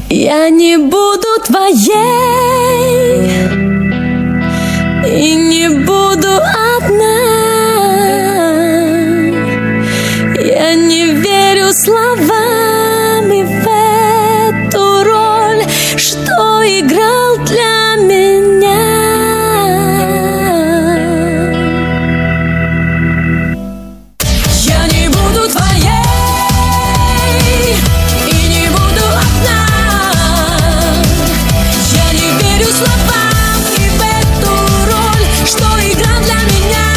Я не буду твоей и не буду одна. Я не верю словами в эту роль, что играл для меня. Я не буду твоей и не буду одна. Я не верю словами в эту роль, что играл для меня.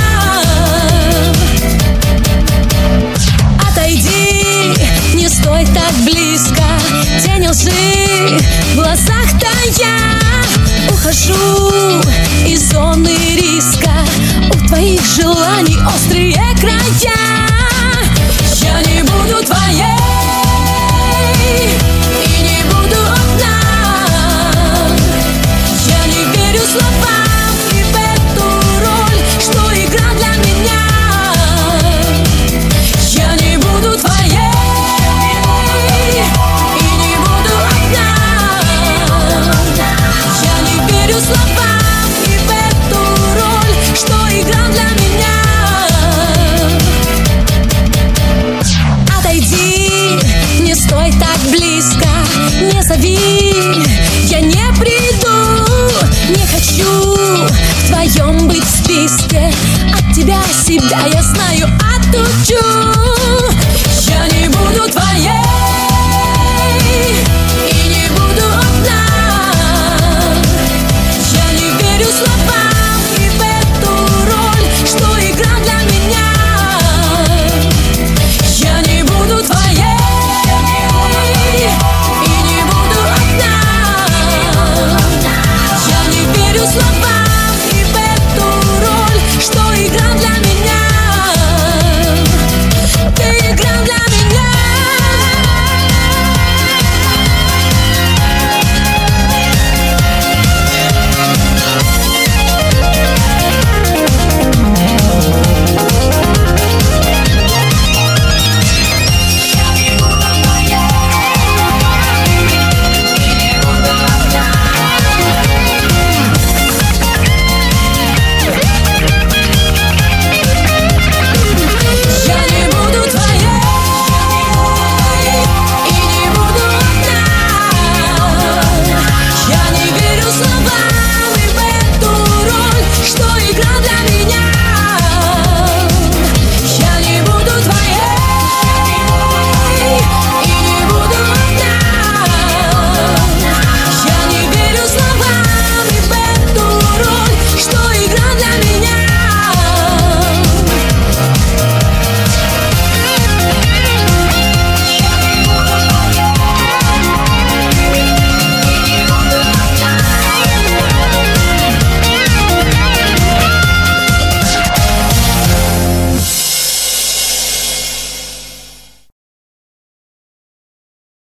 Отойди, не стой так близко, тень лжи в глазах тая. Ухожу из зоны риска, у твоих желаний острые края.